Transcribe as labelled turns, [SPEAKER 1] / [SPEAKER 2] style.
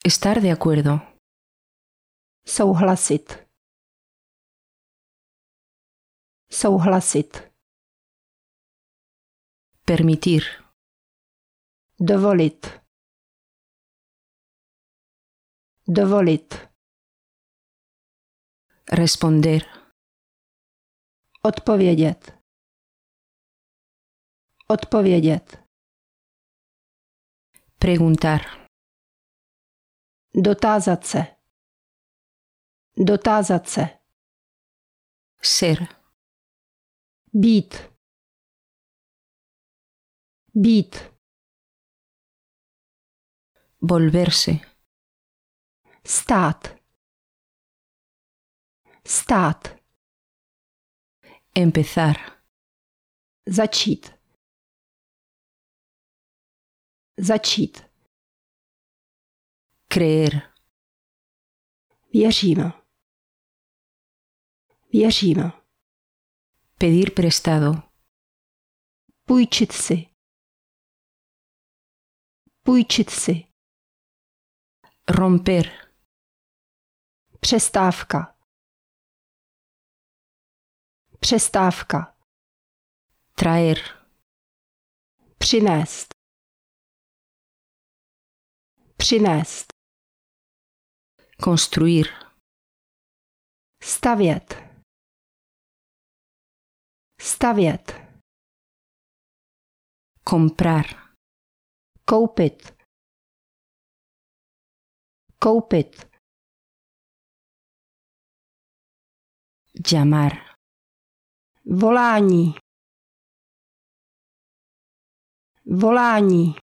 [SPEAKER 1] Estar de acuerdo.
[SPEAKER 2] Souhlasit. Souhlasit.
[SPEAKER 1] Permitir.
[SPEAKER 2] Dovolit. Dovolit.
[SPEAKER 1] Responder.
[SPEAKER 2] Odpovědět. Odpovědět.
[SPEAKER 1] Preguntar.
[SPEAKER 2] Dotázat se. Dotázat se.
[SPEAKER 1] Ser.
[SPEAKER 2] Být. Být.
[SPEAKER 1] Volverse.
[SPEAKER 2] Stát. Stát.
[SPEAKER 1] Empezar.
[SPEAKER 2] Začít. Začít.
[SPEAKER 1] Creer.
[SPEAKER 2] Věřím. Věřím.
[SPEAKER 1] Pedir prestado.
[SPEAKER 2] Půjčit si. Půjčit si.
[SPEAKER 1] Romper.
[SPEAKER 2] Přestávka. Přestávka.
[SPEAKER 1] Traer.
[SPEAKER 2] Přinést. Přinést.
[SPEAKER 1] Construir.
[SPEAKER 2] Stavět. Stavět.
[SPEAKER 1] Comprar.
[SPEAKER 2] Koupit. Koupit.
[SPEAKER 1] Llamar.
[SPEAKER 2] Volání. Volání.